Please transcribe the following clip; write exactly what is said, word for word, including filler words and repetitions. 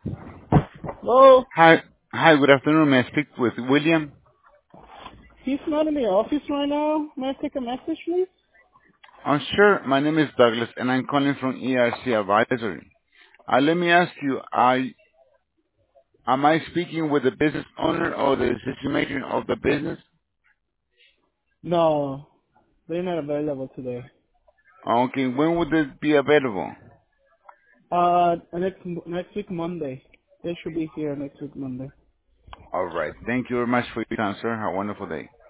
Hello? Hi. Hi, good afternoon. May I speak with William? He's not in the office right now. May I take a message, please? Oh, sure. My name is Douglas, and I'm calling from E R C Advisory. Uh, let me ask you, I, am I speaking with the business owner or the decision maker of the business? No, they're not available today. Okay, when would this be available? Uh, next next week Monday. They should be here next week Monday. All right. Thank you very much for your time, sir. Have a wonderful day.